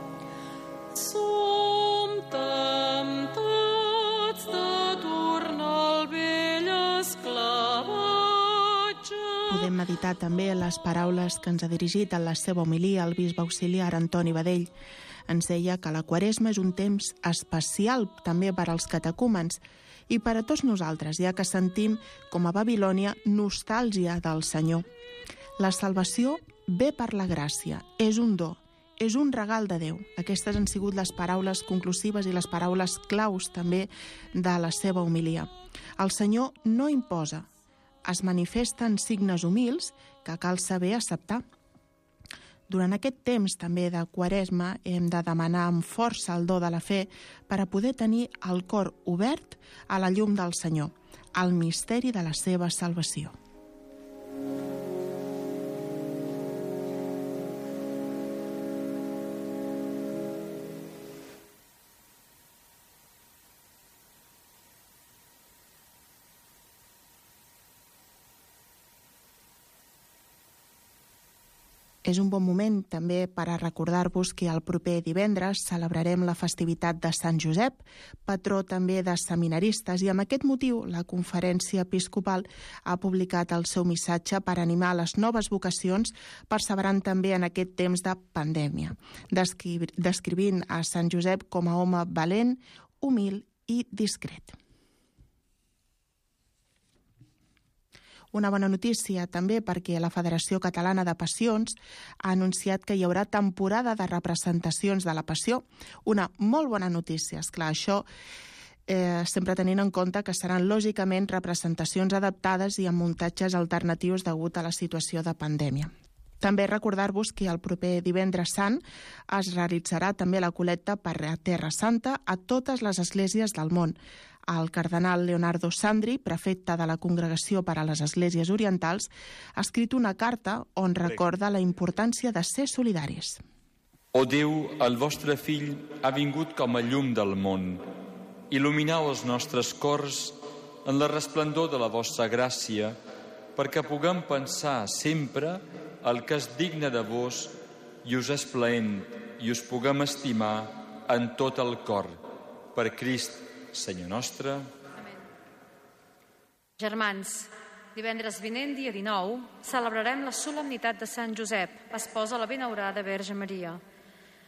S7: Som temptats de tornar al vell esclavatge.
S4: Podem meditar també les paraules que ens ha dirigit en la seva homilia el bisbe auxiliar Antoni Badell. Ens deia que la Quaresma és un temps especial també per als catecúmens i per a tots nosaltres, ja que sentim, com a Babilònia, nostàlgia del Senyor. La salvació ve per la gràcia, és un do, és un regal de Déu. Aquestes han sigut les paraules conclusives i les paraules claus també de la seva homilia. El Senyor no imposa, es manifesten signes humils que cal saber acceptar. Durant aquest temps també de Quaresma hem de demanar amb força el do de la fe per a poder tenir el cor obert a la llum del Senyor, al misteri de la seva salvació. És un bon moment també per a recordar-vos que el proper divendres celebrarem la festivitat de Sant Josep, patró també de seminaristes, i amb aquest motiu la Conferència Episcopal ha publicat el seu missatge per animar les noves vocacions, perseverant també en aquest temps de pandèmia, descrivint a Sant Josep com a home valent, humil i discret. Una bona notícia també perquè la Federació Catalana de Passions ha anunciat que hi haurà temporada de representacions de la Passió. Una molt bona notícia, esclar, això eh, sempre tenint en compte que seran lògicament representacions adaptades i amb muntatges alternatius degut a la situació de pandèmia. També recordar-vos que el proper divendres sant es realitzarà també la col·lecta per a Terra Santa a totes les esglésies del món. El cardenal Leonardo Sandri, prefecte de la Congregació per a les Esglésies Orientals, ha escrit una carta on recorda la importància de ser solidaris.
S5: O Déu, el vostre fill ha vingut com a llum del món. Il·luminau els nostres cors en la resplendor de la vostra gràcia, perquè puguem pensar sempre el que és digne de vos i us és plaent i us puguem estimar en tot el cor. Per Crist, Senyor nostre.
S9: Amén. Germans, divendres vinent, dia dinou, celebrarem la solemnitat de Sant Josep, esposa de la benaurada Verge Maria.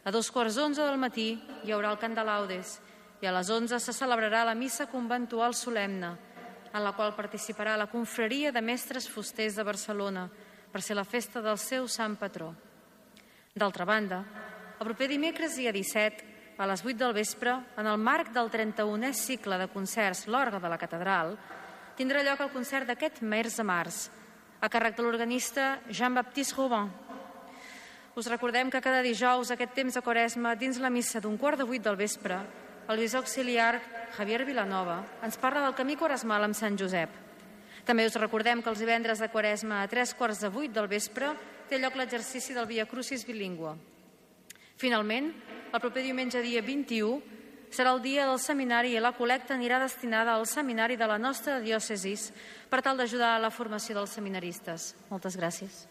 S9: A dos quarts onze del matí hi haurà el cant de laudes i a les onze se celebrarà la missa conventual solemne, en la qual participarà la confraria de mestres fusters de Barcelona per ser la festa del seu sant patró. D'altra banda, el proper dimecres, dia disset, a les vuit del vespre, en el marc del trenta-unè cicle de concerts L'Orgue de la Catedral, tindrà lloc el concert d'aquest mes de març, a càrrec de l'organista Jean-Baptiste Robin. Us recordem que cada dijous, aquest temps de Quaresma, dins la missa d'un quart de vuit del vespre, el bisbe auxiliar Javier Vilanova ens parla del camí quaresmal amb Sant Josep. També us recordem que els divendres de Quaresma a tres quarts de vuit del vespre té lloc l'exercici del Via Crucis bilingüe. Finalment, el proper diumenge dia vint-i-u serà el dia del seminari i la col·lecta anirà destinada al seminari de la nostra diòcesis per tal d'ajudar a la formació dels seminaristes. Moltes gràcies.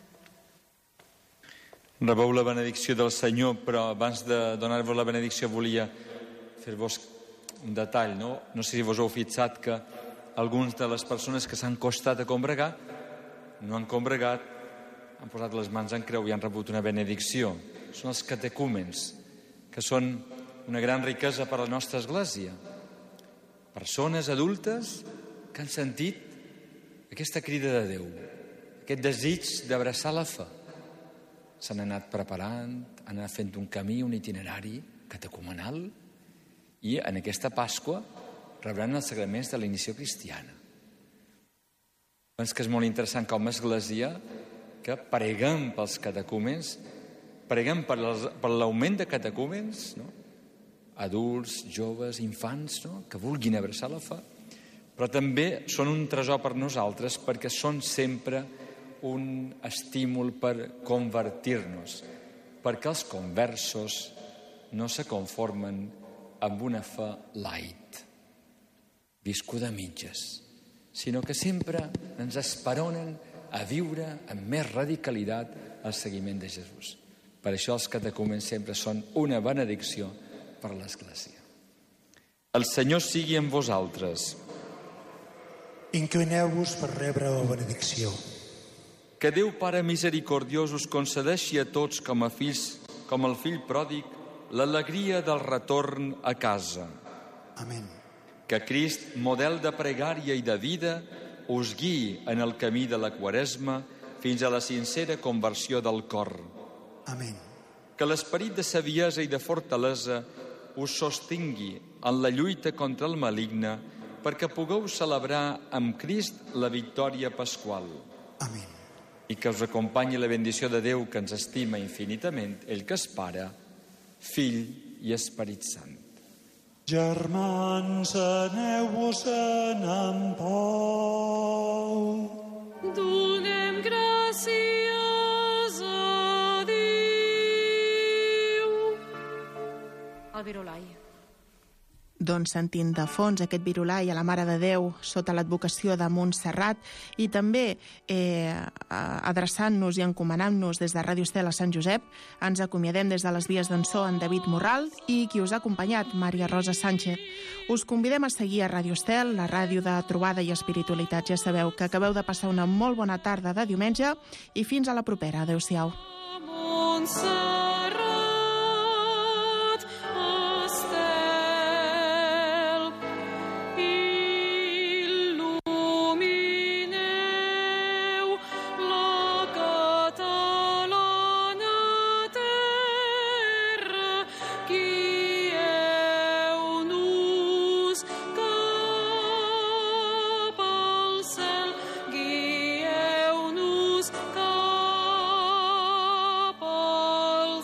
S5: Rebeu la benedicció del Senyor, però abans de donar-vos la benedicció volia fer-vos un detall. No? no sé si vos heu fixat que algunes de les persones que s'han costat a combregar no han combregat, han posat les mans en creu i han rebut una benedicció. Són els catecúmens, que són una gran riquesa per a la nostra església. Persones adultes que han sentit aquesta crida de Déu, aquest desig d'abraçar la fe. S'han anat preparant, han anat fent un camí, un itinerari catecumenal i en aquesta Pasqua rebran els sagraments de la iniciació cristiana. Penso que és molt interessant com a església que preguem pels catecúmens, preguem per l'augment de catecúmens, no? Adults, joves, infants, no? Que vulguin abraçar la fe, però també són un tresor per nosaltres perquè són sempre un estímul per convertir-nos, perquè els conversos no se conformen amb una fe light, viscuda a mitges, sinó que sempre ens esperonen a viure amb més radicalitat el seguiment de Jesús. Per això els catecúmens sempre són una benedicció per a l'Església. El Senyor sigui amb vosaltres.
S11: Inclineu-vos per rebre la benedicció.
S5: Que Déu Pare misericordiós us concedeixi a tots com a fills, com el fill pròdig, l'alegria del retorn a casa.
S11: Amén.
S5: Que Crist, model de pregària i de vida, us guiï en el camí de la Quaresma fins a la sincera conversió del cor.
S11: Amén.
S5: Que l'esperit de saviesa i de fortalesa us sostingui en la lluita contra el maligne perquè pugueu celebrar amb Crist la victòria pasqual.
S11: Amén.
S5: I que us acompanyi la bendició de Déu que ens estima infinitament, ell que és Pare, Fill i Esperit Sant.
S11: Germans, aneu-vos-en en pau.
S7: Donem gràcies a Déu.
S9: El virulai.
S4: Doncs sentint de fons aquest virulai a la Mare de Déu sota l'advocació de Montserrat i també eh, adreçant-nos i encomanant-nos des de Ràdio Estel a Sant Josep, ens acomiadem des de les vies d'en so en David Morral i qui us ha acompanyat, Maria Rosa Sánchez. Us convidem a seguir a Ràdio Estel, la ràdio de trobada i espiritualitat. Ja sabeu que acabeu de passar una molt bona tarda de diumenge i fins a la propera. Adéu-siau.
S7: Guieu-nos cap al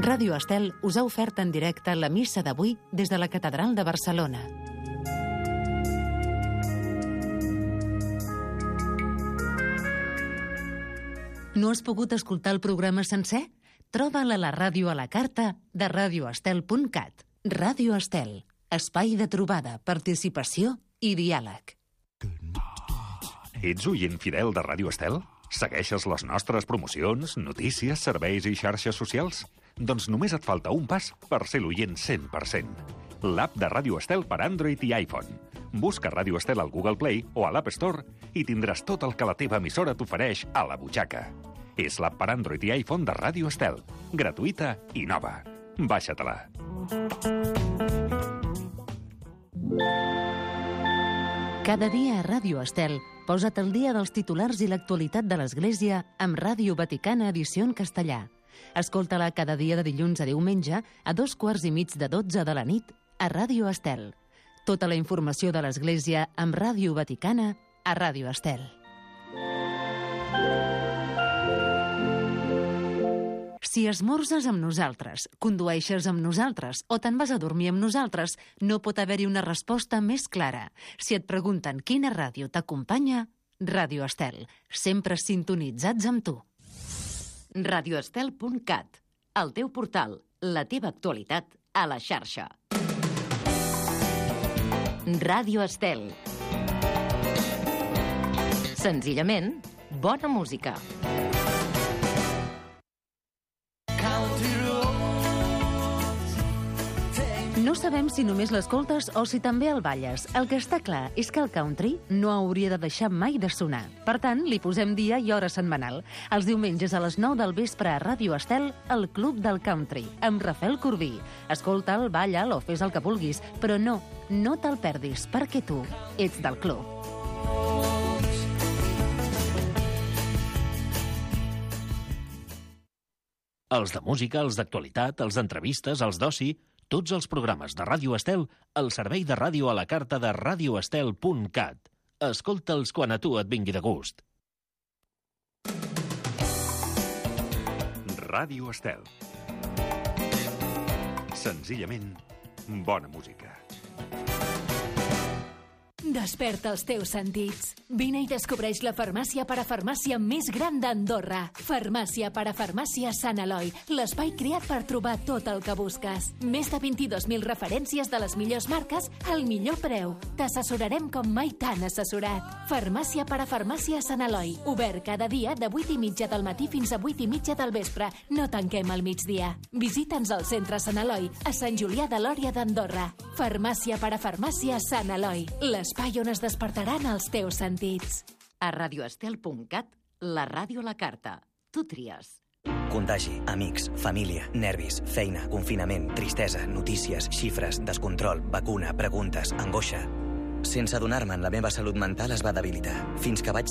S2: Ràdio Estel us ha ofert en directe la missa d'avui des de la Catedral de Barcelona. No has pogut escoltar el programa sencer? Troba'l a la ràdio a la carta de radio estel punt cat. Ràdio Estel, espai de trobada, participació i diàleg.
S15: Ets oient fidel de Ràdio Estel? Segueixes les nostres promocions, notícies, serveis i xarxes socials? Doncs només et falta un pas per ser l'oient cent per cent. L'app de Ràdio Estel per Android i iPhone. Busca Ràdio Estel al Google Play o a l'App Store i tindràs tot el que la teva emissora t'ofereix a la butxaca. És l'app per Android i iPhone de Ràdio Estel. Gratuïta i nova. Baixa-te-la.
S2: Cada dia a Ràdio Estel, posa't al dia dels titulars i l'actualitat de l'Església amb Ràdio Vaticana edició en castellà. Escolta-la cada dia de dilluns a diumenge a dos quarts i mig de dotze de la nit a Ràdio Estel. Tota la informació de l'Església amb Ràdio Vaticana a Ràdio Estel. Si esmorzes amb nosaltres, condueixes amb nosaltres o te'n vas a dormir amb nosaltres, no pot haver-hi una resposta més clara. Si et pregunten quina ràdio t'acompanya, Ràdio Estel, sempre sintonitzats amb tu. radio estel punt cat, el teu portal, la teva actualitat a la xarxa. Ràdio Estel. Senzillament, bona música. No sabem si només l'escoltes o si també el balles. El que està clar és que el country no hauria de deixar mai de sonar. Per tant, li posem dia i hora setmanal. Els diumenges a les nou del vespre a Ràdio Estel, el Club del Country, amb Rafael Corbí. Escolta'l, balla'l o fes el que vulguis, però no, no te'l perdis, perquè tu ets del club.
S16: Els de música, els d'actualitat, els d'entrevistes, els d'oci... Tots els programes de Ràdio Estel al servei de ràdio a la carta de radio estel punt cat. Escolta'ls quan a tu et vingui de gust.
S15: Ràdio Estel. Senzillament, bona música.
S17: Desperta els teus sentits. Vine i descobreix la farmàcia parafarmàcia més gran d'Andorra. Farmàcia parafarmàcia Sant Eloi, l'espai creat per trobar tot el que busques. Més de vint-i-dos mil referències de les millors marques al millor preu. T'assessorarem com mai t'han assessorat. Farmàcia parafarmàcia Sant Eloi, obert cada dia de vuit i mitja del matí fins a vuit i mitja del vespre. No tanquem al migdia. Visita'ns al centre Sant Eloi, a Sant Julià de Lòria d'Andorra. Farmàcia parafarmàcia Sant Eloi, l'espai on es despertaran els teus sentits.
S2: A radio estel punt cat, la ràdio a la carta. Tu tries.
S18: Contagi, amics, família, nervis, feina, confinament, tristesa, notícies, xifres, descontrol, vacuna, preguntes, angoixa. Sense adonar-me'n, la meva salut mental es va debilitar, fins que vaig